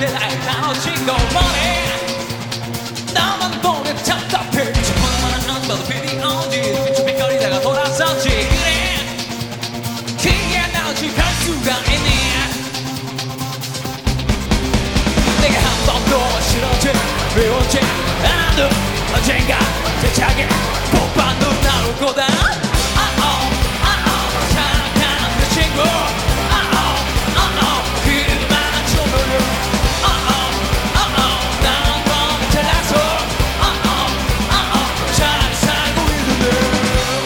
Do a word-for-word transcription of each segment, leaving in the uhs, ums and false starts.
어제 날 나눠진 거 뭐래 나만 보면 답답해 저번만 안 봐도 필이 어디 쭈뼛거리다가 돌아섰지 그래 그게 나 오직 할 수가 있니 내가 한 번도 싫어진 왜 언제 나도 언젠가 대차게 복받는 날 올 거다 아어 아어 사랑하는 그 친구 아어 아어 그만 좀 놀려 아어 아어 난 너무 잘나서 아어 아어 잘 살고 있는데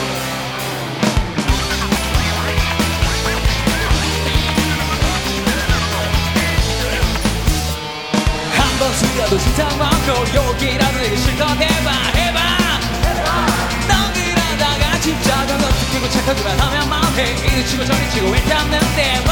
한 번 숙여도 진짜 많고 여기라도 내게 실컷 해봐 해봐 넌 그러다가 진짜 그거 느끼고 착하기만 하면 마음에 이리 치고 저리 치고 왜 탔는데